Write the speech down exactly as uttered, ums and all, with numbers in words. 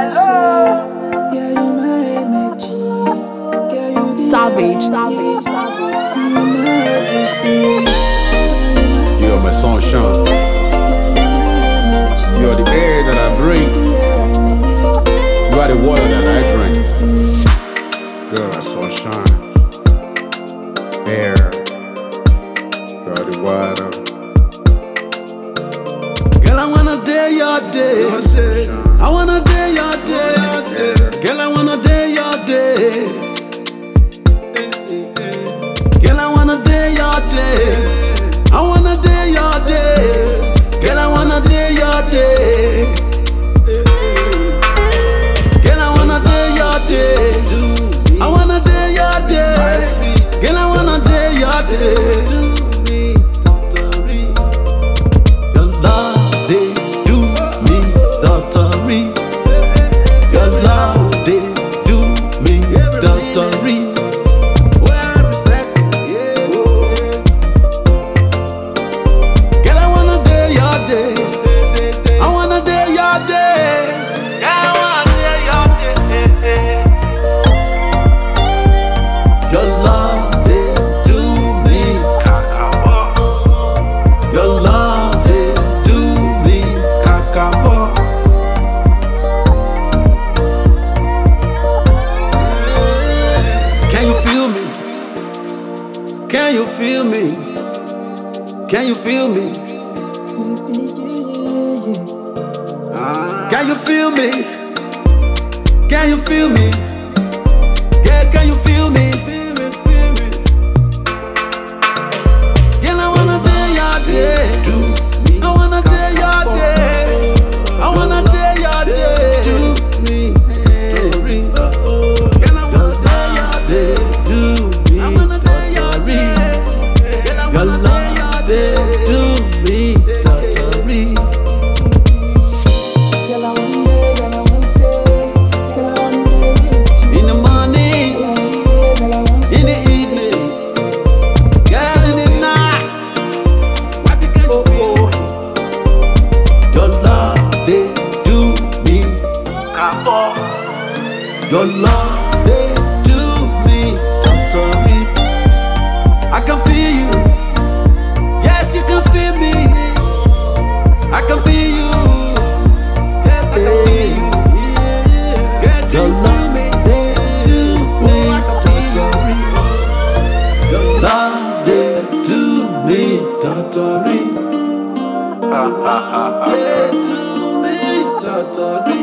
Hello. Yeah, you my energy. Yeah, you the Savage. Savage. Savage. You are my sunshine. You are the air that I breathe. You are the water that I drink. Girl, sunshine. Air. You are the water. Girl, I wanna day your day. I wanna day your day. Girl, I wanna day your day. Girl, I wanna day your day. I wanna day your day. Girl, I wanna day your day. Girl, I wanna day your day. I wanna day your day. Girl, I wanna day your day. Your love, they do me doctory. Your love, they do me doctory. Girl, I wanna day your day. I wanna day your day. Girl, I wanna day your day. Your love, they do me. Your love, they do me. Kakabo. Can you feel me? Can you feel me? Can you feel me? Can you feel me? Can you feel me? Yeah, can you feel me? Girl, I wanna day your day. I wanna day your day. I wanna day your day. Girl, I wanna day your day. I wanna day your day. Girl, I wanna day your day. Do me totally. Girl, I want day, girl, I want stay. Girl, I want day with you. In the morning, Girl, I want in the evening, girl, in the night. Oh, oh. Your love, they do me. Your love, they do me totally. I can feel you. Yes, you can feel me. I can feel you. Yes, I can feel you. Your love, they do me totally. Your love, they do me totally. They do me totally.